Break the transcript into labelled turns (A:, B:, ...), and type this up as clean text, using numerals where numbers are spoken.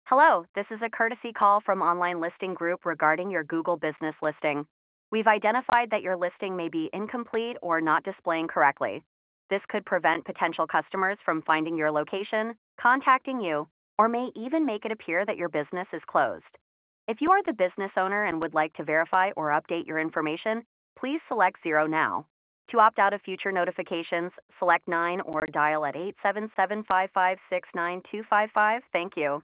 A: Hello, this is a courtesy call from Online Listing Group regarding your Google business listing. We've identified that your listing may be incomplete or not displaying correctly. This could prevent potential customers from finding your location, contacting you, or may even make it appear that your business is closed. If you are the business owner and would like to verify or update your information, please select 0 now. To opt out of future notifications, select 9 or dial at 877-556-9255. Thank you.